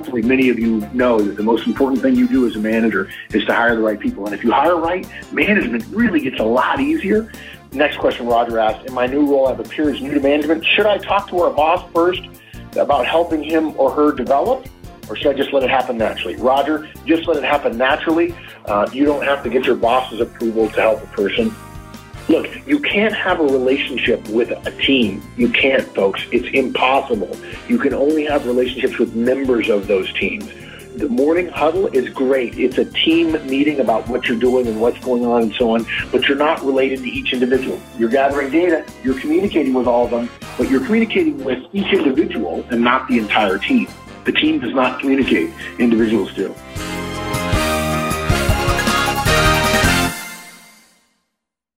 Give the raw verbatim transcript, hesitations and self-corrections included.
hopefully many of you know that the most important thing you do as a manager is to hire the right people. And if you hire right, management really gets a lot easier. Next question Roger asked, in my new role, I have a peer who's new to management. Should I talk to our boss first about helping him or her develop? Or should I just let it happen naturally? Roger, just let it happen naturally. Uh, you don't have to get your boss's approval to help a person. Look, you can't have a relationship with a team. You can't, folks. It's impossible. You can only have relationships with members of those teams. The morning huddle is great. It's a team meeting about what you're doing and what's going on and so on, but you're not related to each individual. You're gathering data, you're communicating with all of them, but you're communicating with each individual and not the entire team. The team does not communicate, individuals do.